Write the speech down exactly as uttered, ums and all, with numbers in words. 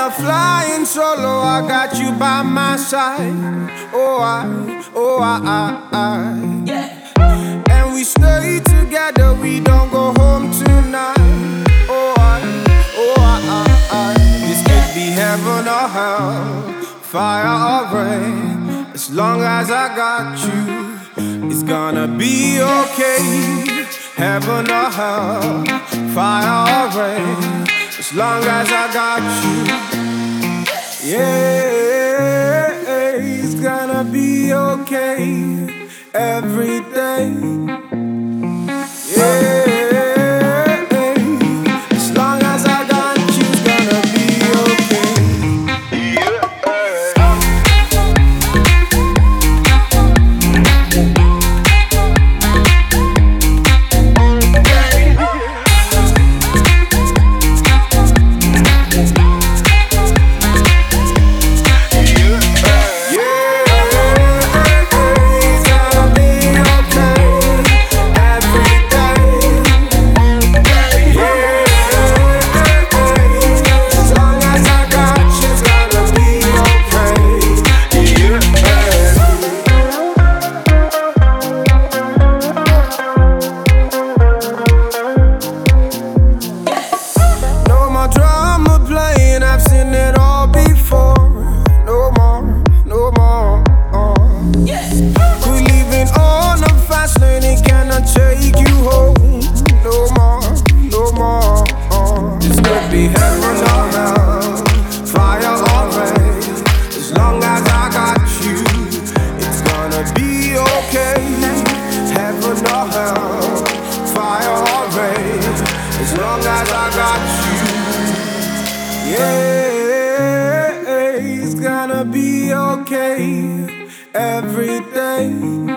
never flying solo, I got you by my side. Oh, I, oh, I, I, I. Yeah. And we stay together, we don't go home tonight. Oh, I, oh, I, I, I. This could be heaven or hell, fire or rain. As long as I got you, it's gonna be okay. Heaven or hell, fire or rain. As long as I got you, yeah, it's gonna be okay every day. Yeah, as long as I got you, it's gonna be okay. As long as I got you, yeah, it's gonna be okay every day.